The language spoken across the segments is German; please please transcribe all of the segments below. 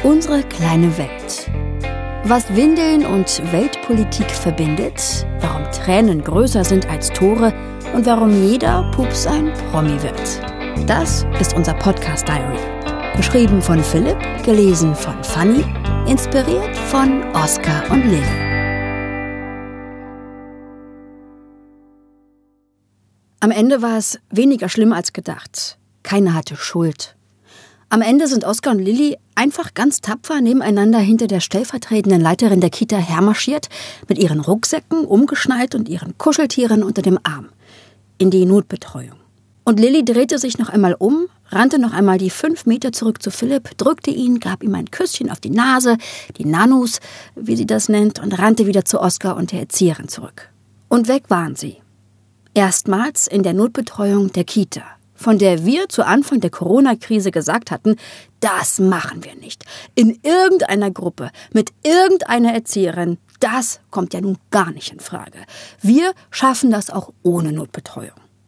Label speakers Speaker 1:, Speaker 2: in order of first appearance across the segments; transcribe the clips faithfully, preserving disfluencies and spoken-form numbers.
Speaker 1: Unsere kleine Welt. Was Windeln und Weltpolitik verbindet, warum Tränen größer sind als Tore und warum jeder Pups ein Promi wird. Das ist unser Podcast Diary. Geschrieben von Philipp, gelesen von Fanny, inspiriert von Oskar und Lilly. Am Ende war es weniger schlimm als gedacht. Keiner hatte Schuld. Am Ende sind Oskar und Lilly einfach ganz tapfer nebeneinander hinter der stellvertretenden Leiterin der Kita hermarschiert, mit ihren Rucksäcken umgeschnallt und ihren Kuscheltieren unter dem Arm, in die Notbetreuung. Und Lilly drehte sich noch einmal um, rannte noch einmal die fünf Meter zurück zu Philipp, drückte ihn, gab ihm ein Küsschen auf die Nase, die Nanus, wie sie das nennt, und rannte wieder zu Oskar und der Erzieherin zurück. Und weg waren sie. Erstmals in der Notbetreuung der Kita, von der wir zu Anfang der Corona-Krise gesagt hatten, das machen wir nicht. In irgendeiner Gruppe, mit irgendeiner Erzieherin, das kommt ja nun gar nicht in Frage. Wir schaffen das auch ohne Notbetreuung.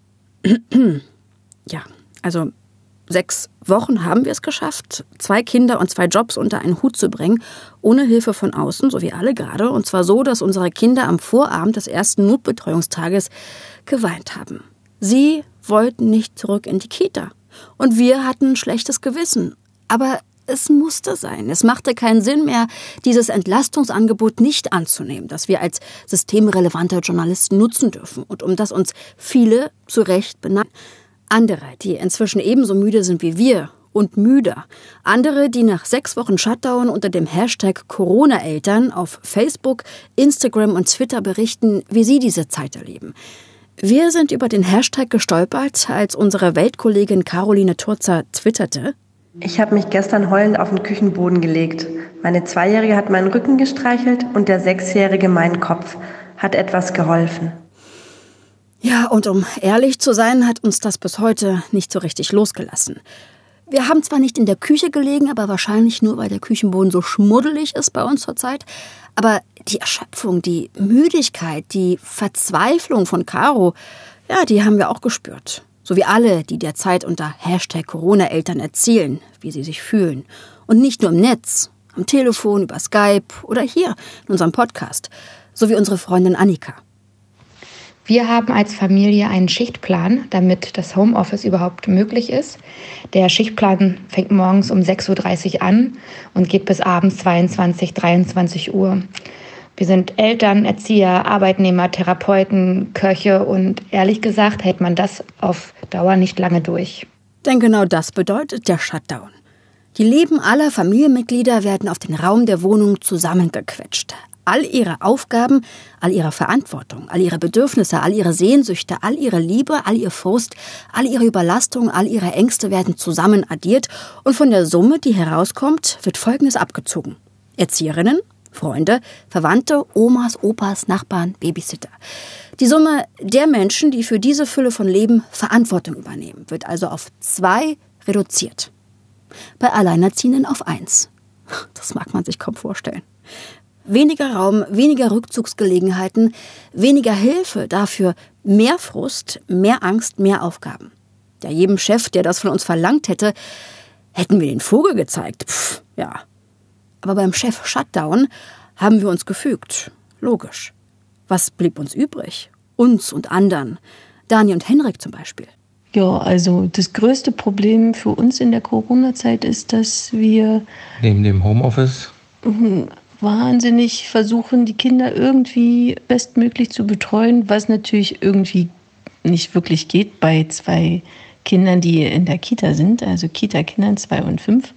Speaker 1: Ja, also sechs Wochen haben wir es geschafft, zwei Kinder und zwei Jobs unter einen Hut zu bringen, ohne Hilfe von außen, so wie alle gerade. Und zwar so, dass unsere Kinder am Vorabend des ersten Notbetreuungstages geweint haben. Sie wollten nicht zurück in die Kita. Und wir hatten ein schlechtes Gewissen. Aber es musste sein. Es machte keinen Sinn mehr, dieses Entlastungsangebot nicht anzunehmen, das wir als systemrelevante Journalisten nutzen dürfen und um das uns viele zu Recht beneiden. Andere, die inzwischen ebenso müde sind wie wir und müder. Andere, die nach sechs Wochen Shutdown unter dem Hashtag Corona-Eltern auf Facebook, Instagram und Twitter berichten, wie sie diese Zeit erleben. Wir sind über den Hashtag gestolpert, als unsere Weltkollegin Caroline Turzer twitterte:
Speaker 2: Ich habe mich gestern heulend auf den Küchenboden gelegt. Meine Zweijährige hat meinen Rücken gestreichelt und der Sechsjährige meinen Kopf. Hat etwas geholfen.
Speaker 1: Ja, und um ehrlich zu sein, hat uns das bis heute nicht so richtig losgelassen. Wir haben zwar nicht in der Küche gelegen, aber wahrscheinlich nur, weil der Küchenboden so schmuddelig ist bei uns zurzeit. Aber die Erschöpfung, die Müdigkeit, die Verzweiflung von Caro, ja, die haben wir auch gespürt. So wie alle, die derzeit unter Hashtag Corona-Eltern erzählen, wie sie sich fühlen. Und nicht nur im Netz, am Telefon, über Skype oder hier in unserem Podcast. So wie unsere Freundin Annika.
Speaker 3: Wir haben als Familie einen Schichtplan, damit das Homeoffice überhaupt möglich ist. Der Schichtplan fängt morgens um sechs Uhr dreißig an und geht bis abends zweiundzwanzig, dreiundzwanzig Uhr. Wir sind Eltern, Erzieher, Arbeitnehmer, Therapeuten, Köche und ehrlich gesagt hält man das auf Dauer nicht lange durch.
Speaker 1: Denn genau das bedeutet der Shutdown. Die Leben aller Familienmitglieder werden auf den Raum der Wohnung zusammengequetscht. All ihre Aufgaben, all ihre Verantwortung, all ihre Bedürfnisse, all ihre Sehnsüchte, all ihre Liebe, all ihr Frust, all ihre Überlastung, all ihre Ängste werden zusammen addiert und von der Summe, die herauskommt, wird Folgendes abgezogen. Erzieherinnen, Freunde, Verwandte, Omas, Opas, Nachbarn, Babysitter. Die Summe der Menschen, die für diese Fülle von Leben Verantwortung übernehmen, wird also auf zwei reduziert. Bei Alleinerziehenden auf eins. Das mag man sich kaum vorstellen. Weniger Raum, weniger Rückzugsgelegenheiten, weniger Hilfe, dafür mehr Frust, mehr Angst, mehr Aufgaben. Ja, jedem Chef, der das von uns verlangt hätte, hätten wir den Vogel gezeigt. Pff, ja. Aber beim Chef Shutdown haben wir uns gefügt. Logisch. Was blieb uns übrig? Uns und anderen. Dani und Henrik zum Beispiel.
Speaker 4: Ja, also das größte Problem für uns in der Corona-Zeit ist, dass wir
Speaker 5: neben dem Homeoffice
Speaker 4: wahnsinnig versuchen, die Kinder irgendwie bestmöglich zu betreuen, was natürlich irgendwie nicht wirklich geht bei zwei Kindern, die in der Kita sind, also Kita-Kindern zwei und fünf.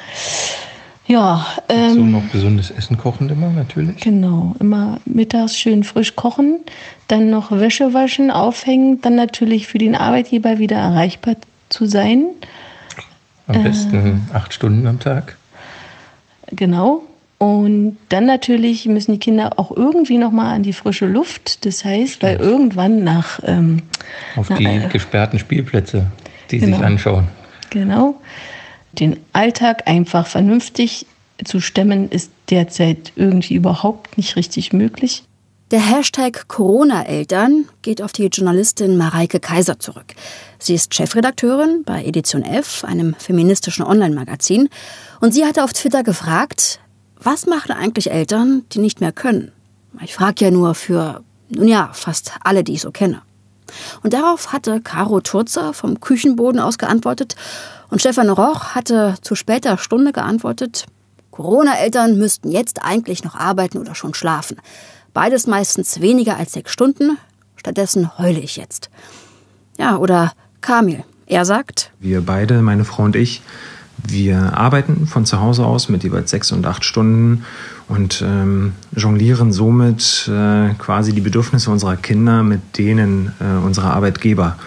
Speaker 4: Ja, ähm,
Speaker 5: so noch gesundes Essen kochen immer natürlich.
Speaker 4: Genau, immer mittags schön frisch kochen, dann noch Wäsche waschen, aufhängen, dann natürlich für den Arbeitgeber wieder erreichbar zu sein.
Speaker 5: Am besten äh, acht Stunden am Tag.
Speaker 4: Genau. Und dann natürlich müssen die Kinder auch irgendwie nochmal an die frische Luft. Das heißt, weil irgendwann nach... Ähm,
Speaker 5: Auf
Speaker 4: nach,
Speaker 5: die
Speaker 4: äh,
Speaker 5: gesperrten Spielplätze, die
Speaker 4: genau,
Speaker 5: sich anschauen.
Speaker 4: Genau. Den Alltag einfach vernünftig zu stemmen, ist derzeit irgendwie überhaupt nicht richtig möglich.
Speaker 1: Der Hashtag Corona-Eltern geht auf die Journalistin Mareike Kaiser zurück. Sie ist Chefredakteurin bei Edition F, einem feministischen Online-Magazin. Und sie hatte auf Twitter gefragt, was machen eigentlich Eltern, die nicht mehr können? Ich frage ja nur für, nun ja, fast alle, die ich so kenne. Und darauf hatte Caro Turzer vom Küchenboden aus geantwortet. Und Stefan Roch hatte zu später Stunde geantwortet, Corona-Eltern müssten jetzt eigentlich noch arbeiten oder schon schlafen. Beides meistens weniger als sechs Stunden. Stattdessen heule ich jetzt. Ja, oder Kamil. Er sagt,
Speaker 6: wir beide, meine Frau und ich, wir arbeiten von zu Hause aus mit jeweils sechs und acht Stunden und ähm, jonglieren somit äh, quasi die Bedürfnisse unserer Kinder mit denen äh, unserer Arbeitgeber.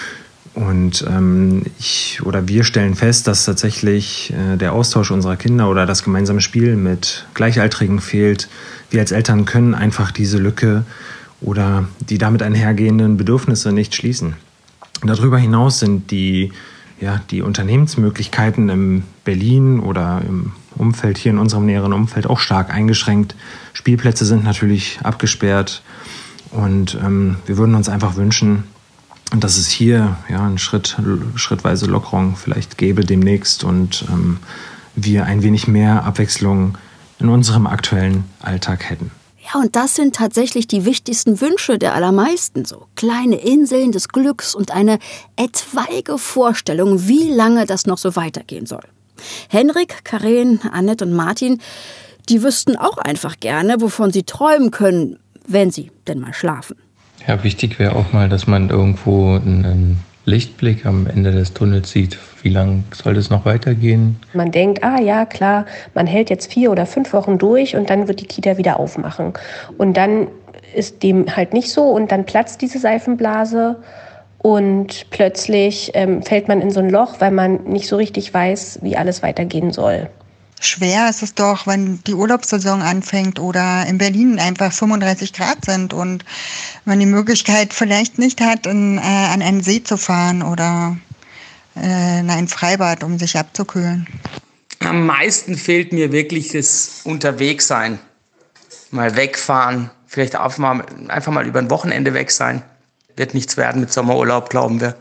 Speaker 6: Und ähm, ich oder wir stellen fest, dass tatsächlich äh, der Austausch unserer Kinder oder das gemeinsame Spiel mit Gleichaltrigen fehlt. Wir als Eltern können einfach diese Lücke oder die damit einhergehenden Bedürfnisse nicht schließen. Darüber hinaus sind die, ja, die Unternehmensmöglichkeiten in Berlin oder im Umfeld, hier in unserem näheren Umfeld, auch stark eingeschränkt. Spielplätze sind natürlich abgesperrt und ähm, wir würden uns einfach wünschen, dass es hier ja, einen Schritt, schrittweise Lockerung vielleicht gäbe demnächst und ähm, wir ein wenig mehr Abwechslung in unserem aktuellen Alltag hätten.
Speaker 1: Ja, und das sind tatsächlich die wichtigsten Wünsche der allermeisten. So kleine Inseln des Glücks und eine etwaige Vorstellung, wie lange das noch so weitergehen soll. Henrik, Karen, Annette und Martin, die wüssten auch einfach gerne, wovon sie träumen können, wenn sie denn mal schlafen.
Speaker 5: Ja, wichtig wäre auch mal, dass man irgendwo einen Lichtblick am Ende des Tunnels sieht. Wie lange soll das noch weitergehen?
Speaker 2: Man denkt, ah ja, klar, man hält jetzt vier oder fünf Wochen durch und dann wird die Kita wieder aufmachen. Und dann ist dem halt nicht so und dann platzt diese Seifenblase und plötzlich ähm, fällt man in so ein Loch, weil man nicht so richtig weiß, wie alles weitergehen soll.
Speaker 7: Schwer ist es doch, wenn die Urlaubssaison anfängt oder in Berlin einfach fünfunddreißig Grad sind und man die Möglichkeit vielleicht nicht hat, in, äh, an einen See zu fahren oder äh, in ein Freibad, um sich abzukühlen.
Speaker 8: Am meisten fehlt mir wirklich das Unterwegssein. Mal wegfahren, vielleicht einfach mal, einfach mal über ein Wochenende weg sein. Wird nichts werden mit Sommerurlaub, glauben wir.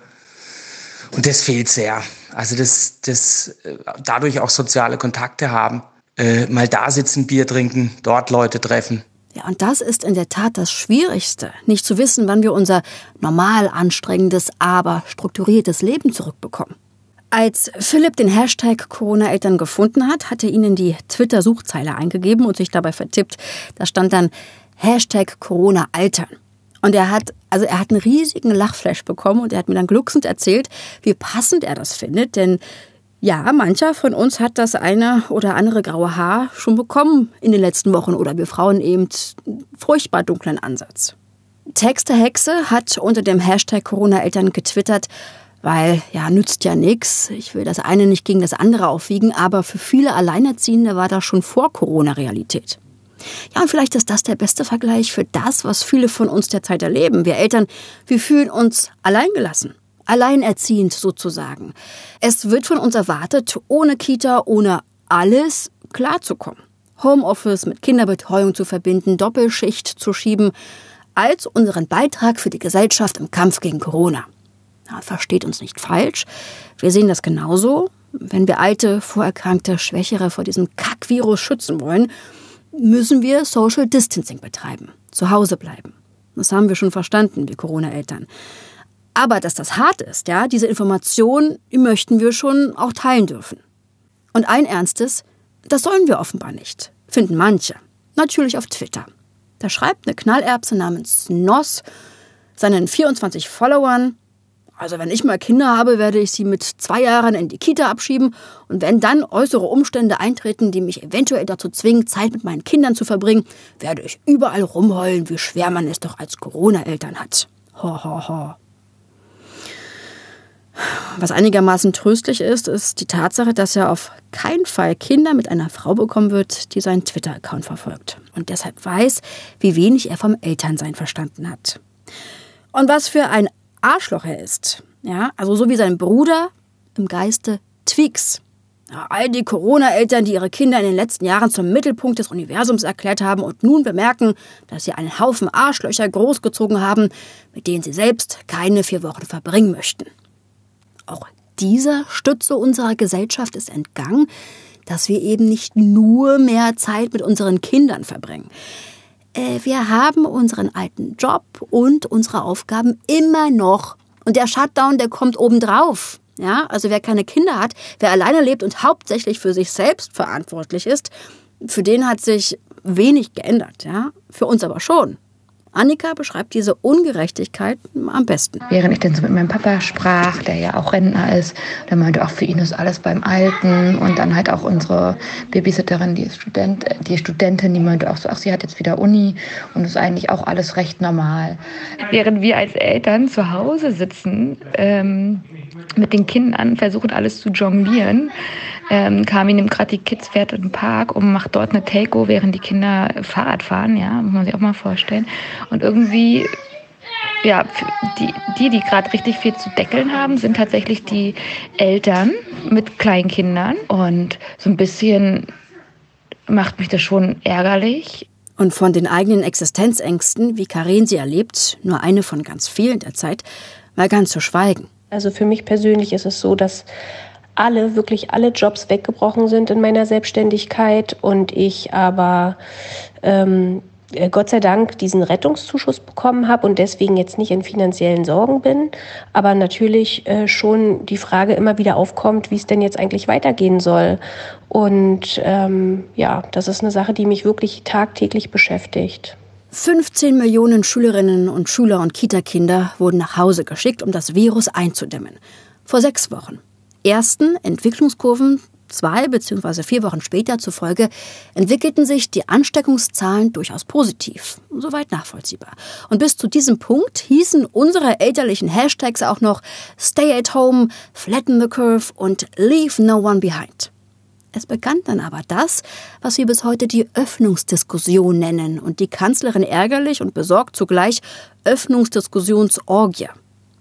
Speaker 8: Und das fehlt sehr. Also das, das dadurch auch soziale Kontakte haben, äh, mal da sitzen, Bier trinken, dort Leute treffen.
Speaker 1: Ja, und das ist in der Tat das Schwierigste, nicht zu wissen, wann wir unser normal anstrengendes, aber strukturiertes Leben zurückbekommen. Als Philipp den Hashtag Corona-Eltern gefunden hat, hat er ihn in die Twitter-Suchzeile eingegeben und sich dabei vertippt. Da stand dann Hashtag Corona-Eltern. Und er hat, also er hat einen riesigen Lachflash bekommen und er hat mir dann glucksend erzählt, wie passend er das findet. Denn ja, mancher von uns hat das eine oder andere graue Haar schon bekommen in den letzten Wochen oder wir Frauen eben einen furchtbar dunklen Ansatz. Texte-Hexe hat unter dem Hashtag Corona-Eltern getwittert, weil, ja, nützt ja nichts. Ich will das eine nicht gegen das andere aufwiegen, aber für viele Alleinerziehende war das schon vor Corona-Realität. Ja, und vielleicht ist das der beste Vergleich für das, was viele von uns derzeit erleben. Wir Eltern, wir fühlen uns alleingelassen, alleinerziehend sozusagen. Es wird von uns erwartet, ohne Kita, ohne alles klarzukommen. Homeoffice mit Kinderbetreuung zu verbinden, Doppelschicht zu schieben, als unseren Beitrag für die Gesellschaft im Kampf gegen Corona. Ja, versteht uns nicht falsch. Wir sehen das genauso. Wenn wir alte, vorerkrankte, Schwächere vor diesem Kackvirus schützen wollen, müssen wir Social Distancing betreiben, zu Hause bleiben. Das haben wir schon verstanden, wir Corona-Eltern. Aber dass das hart ist, ja, diese Information möchten wir schon auch teilen dürfen. Und ein Ernstes, das sollen wir offenbar nicht, finden manche. Natürlich auf Twitter. Da schreibt eine Knallerbse namens Noss seinen vierundzwanzig Followern, also wenn ich mal Kinder habe, werde ich sie mit zwei Jahren in die Kita abschieben und wenn dann äußere Umstände eintreten, die mich eventuell dazu zwingen, Zeit mit meinen Kindern zu verbringen, werde ich überall rumheulen, wie schwer man es doch als Corona-Eltern hat. Ho, ho, ho. Was einigermaßen tröstlich ist, ist die Tatsache, dass er auf keinen Fall Kinder mit einer Frau bekommen wird, die seinen Twitter-Account verfolgt und deshalb weiß, wie wenig er vom Elternsein verstanden hat. Und was für ein Arschloch er ist. Ja, also so wie sein Bruder im Geiste Tweaks. All die Corona-Eltern, die ihre Kinder in den letzten Jahren zum Mittelpunkt des Universums erklärt haben und nun bemerken, dass sie einen Haufen Arschlöcher großgezogen haben, mit denen sie selbst keine vier Wochen verbringen möchten. Auch dieser Stütze unserer Gesellschaft ist entgangen, dass wir eben nicht nur mehr Zeit mit unseren Kindern verbringen. Äh, wir haben unseren alten Job und unsere Aufgaben immer noch. Und der Shutdown, der kommt obendrauf. Ja, also wer keine Kinder hat, wer alleine lebt und hauptsächlich für sich selbst verantwortlich ist, für den hat sich wenig geändert. Ja, für uns aber schon. Annika beschreibt diese Ungerechtigkeit am besten.
Speaker 3: Während ich dann so mit meinem Papa sprach, der ja auch Rentner ist, der meinte auch, für ihn ist alles beim Alten. Und dann halt auch unsere Babysitterin, die ist Student, die Studentin, die meinte auch so, ach, sie hat jetzt wieder Uni und ist eigentlich auch alles recht normal. Während wir als Eltern zu Hause sitzen, ähm, mit den Kindern versuchen alles zu jonglieren, ähm, Carmen nimmt gerade die Kids, fährt in den Park und macht dort eine Take-O, während die Kinder Fahrrad fahren, ja, muss man sich auch mal vorstellen. Und irgendwie, ja, die, die, die gerade richtig viel zu deckeln haben, sind tatsächlich die Eltern mit Kleinkindern. Und so ein bisschen macht mich das schon ärgerlich.
Speaker 1: Und von den eigenen Existenzängsten, wie Karin sie erlebt, nur eine von ganz vielen derzeit, mal ganz zu schweigen.
Speaker 2: Also für mich persönlich ist es so, dass alle, wirklich alle Jobs weggebrochen sind in meiner Selbstständigkeit und ich aber ähm, Gott sei Dank diesen Rettungszuschuss bekommen habe und deswegen jetzt nicht in finanziellen Sorgen bin, aber natürlich äh, schon die Frage immer wieder aufkommt, wie es denn jetzt eigentlich weitergehen soll. Und ähm, ja, das ist eine Sache, die mich wirklich tagtäglich beschäftigt.
Speaker 1: fünfzehn Millionen Schülerinnen und Schüler und Kita-Kinder wurden nach Hause geschickt, um das Virus einzudämmen. Vor sechs Wochen. Ersten Entwicklungskurven zwei bzw. vier Wochen später zufolge entwickelten sich die Ansteckungszahlen durchaus positiv. Soweit nachvollziehbar. Und bis zu diesem Punkt hießen unsere elterlichen Hashtags auch noch Stay at Home, Flatten the Curve und Leave no one behind. Es begann dann aber das, was wir bis heute die Öffnungsdiskussion nennen und die Kanzlerin ärgerlich und besorgt zugleich Öffnungsdiskussionsorgie.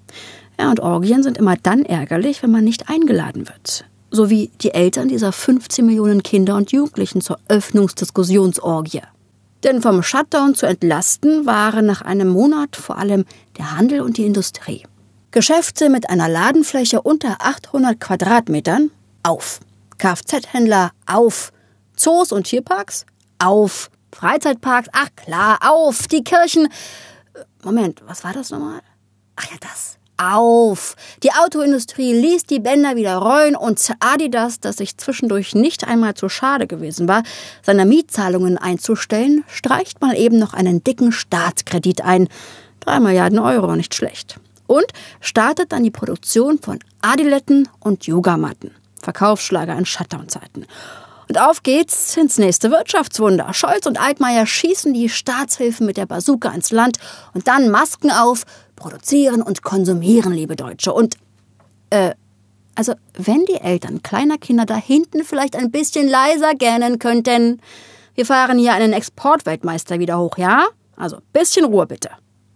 Speaker 1: Ja, und Orgien sind immer dann ärgerlich, wenn man nicht eingeladen wird. So wie die Eltern dieser fünfzehn Millionen Kinder und Jugendlichen zur Öffnungsdiskussionsorgie. Denn vom Shutdown zu entlasten waren nach einem Monat vor allem der Handel und die Industrie. Geschäfte mit einer Ladenfläche unter achthundert Quadratmetern auf. Kfz-Händler auf. Zoos und Tierparks auf. Freizeitparks, ach klar, auf. Die Kirchen. Moment, was war das nochmal? Ach ja, das. Auf! Die Autoindustrie ließ die Bänder wieder rollen und Adidas, das sich zwischendurch nicht einmal zu schade gewesen war, seine Mietzahlungen einzustellen, streicht mal eben noch einen dicken Staatskredit ein. Drei Milliarden Euro, nicht schlecht. Und startet dann die Produktion von Adiletten und Yogamatten. Verkaufsschlager in Shutdown-Zeiten. Und auf geht's ins nächste Wirtschaftswunder. Scholz und Altmaier schießen die Staatshilfen mit der Bazooka ins Land und dann Masken auf, produzieren und konsumieren, liebe Deutsche. Und, äh, also, wenn die Eltern kleiner Kinder da hinten vielleicht ein bisschen leiser gähnen könnten. Wir fahren hier einen Exportweltmeister wieder hoch, ja? Also, bisschen Ruhe bitte.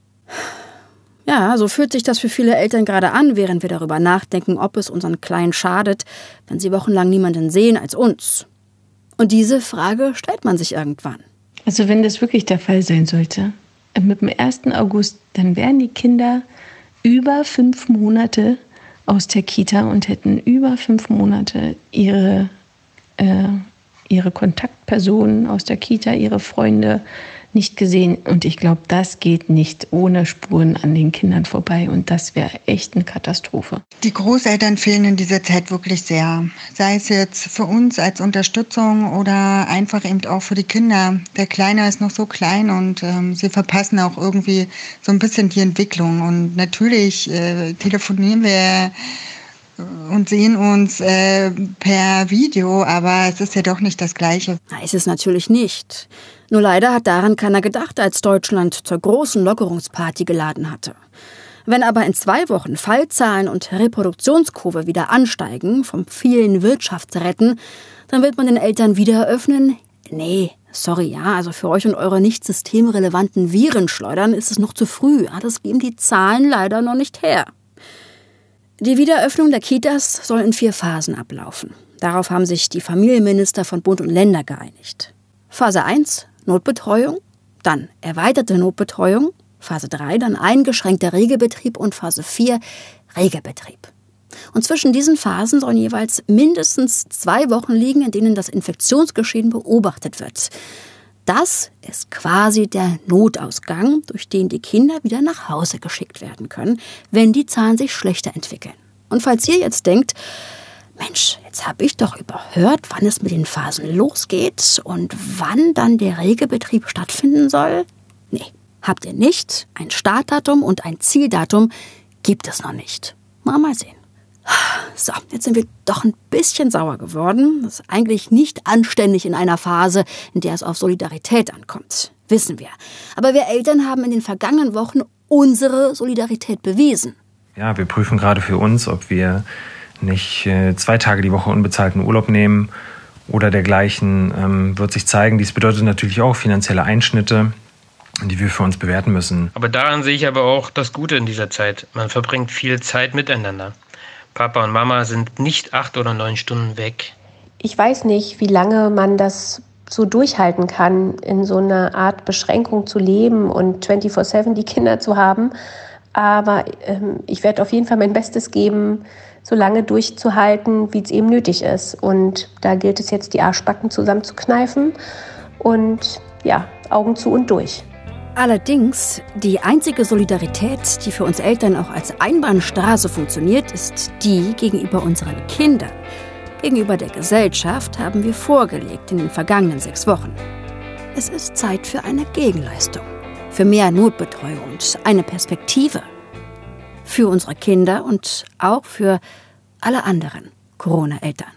Speaker 1: Ja, so fühlt sich das für viele Eltern gerade an, während wir darüber nachdenken, ob es unseren Kleinen schadet, wenn sie wochenlang niemanden sehen als uns. Und diese Frage stellt man sich irgendwann.
Speaker 4: Also wenn das wirklich der Fall sein sollte, mit dem ersten August, dann wären die Kinder über fünf Monate aus der Kita und hätten über fünf Monate ihre, äh, ihre Kontaktpersonen aus der Kita, ihre Freunde nicht gesehen. Und ich glaube, das geht nicht ohne Spuren an den Kindern vorbei. Und das wäre echt eine Katastrophe.
Speaker 7: Die Großeltern fehlen in dieser Zeit wirklich sehr. Sei es jetzt für uns als Unterstützung oder einfach eben auch für die Kinder. Der Kleine ist noch so klein und ähm, sie verpassen auch irgendwie so ein bisschen die Entwicklung. Und natürlich äh, telefonieren wir und sehen uns äh, per Video, aber es ist ja doch nicht das Gleiche.
Speaker 1: Na, ist es natürlich nicht. Nur leider hat daran keiner gedacht, als Deutschland zur großen Lockerungsparty geladen hatte. Wenn aber in zwei Wochen Fallzahlen und Reproduktionskurve wieder ansteigen, vom vielen Wirtschaftsretten, dann wird man den Eltern wieder eröffnen? Nee, sorry, ja, also für euch und eure nicht systemrelevanten Virenschleudern ist es noch zu früh. Ja, das geben die Zahlen leider noch nicht her. Die Wiedereröffnung der Kitas soll in vier Phasen ablaufen. Darauf haben sich die Familienminister von Bund und Länder geeinigt. Phase eins, Notbetreuung, dann erweiterte Notbetreuung, Phase drei, dann eingeschränkter Regelbetrieb und Phase vier, Regelbetrieb. Und zwischen diesen Phasen sollen jeweils mindestens zwei Wochen liegen, in denen das Infektionsgeschehen beobachtet wird. Das ist quasi der Notausgang, durch den die Kinder wieder nach Hause geschickt werden können, wenn die Zahlen sich schlechter entwickeln. Und falls ihr jetzt denkt, Mensch, jetzt habe ich doch überhört, wann es mit den Phasen losgeht und wann dann der Regelbetrieb stattfinden soll? Nee, habt ihr nicht. Ein Startdatum und ein Zieldatum gibt es noch nicht. Mal mal sehen. So, jetzt sind wir doch ein bisschen sauer geworden. Das ist eigentlich nicht anständig in einer Phase, in der es auf Solidarität ankommt. Wissen wir. Aber wir Eltern haben in den vergangenen Wochen unsere Solidarität bewiesen.
Speaker 6: Ja, wir prüfen gerade für uns, ob wir nicht äh, zwei Tage die Woche unbezahlten Urlaub nehmen oder dergleichen. Ähm, wird sich zeigen. Dies bedeutet natürlich auch finanzielle Einschnitte, die wir für uns bewerten müssen.
Speaker 9: Aber daran sehe ich aber auch das Gute in dieser Zeit. Man verbringt viel Zeit miteinander. Papa und Mama sind nicht acht oder neun Stunden weg.
Speaker 2: Ich weiß nicht, wie lange man das so durchhalten kann, in so einer Art Beschränkung zu leben und vierundzwanzig sieben die Kinder zu haben. Aber ähm, ich werde auf jeden Fall mein Bestes geben, so lange durchzuhalten, wie es eben nötig ist. Und da gilt es jetzt, die Arschbacken zusammenzukneifen und ja, Augen zu und durch.
Speaker 1: Allerdings, die einzige Solidarität, die für uns Eltern auch als Einbahnstraße funktioniert, ist die gegenüber unseren Kindern. Gegenüber der Gesellschaft haben wir vorgelegt in den vergangenen sechs Wochen. Es ist Zeit für eine Gegenleistung, für mehr Notbetreuung und eine Perspektive. Für unsere Kinder und auch für alle anderen Corona-Eltern.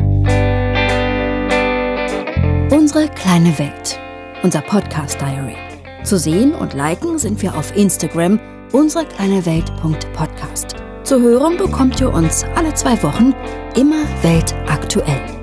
Speaker 1: Unsere kleine Welt, unser Podcast-Diary. Zu sehen und liken sind wir auf Instagram unserekleinewelt punkt podcast. Zu hören bekommt ihr uns alle zwei Wochen, immer weltaktuell.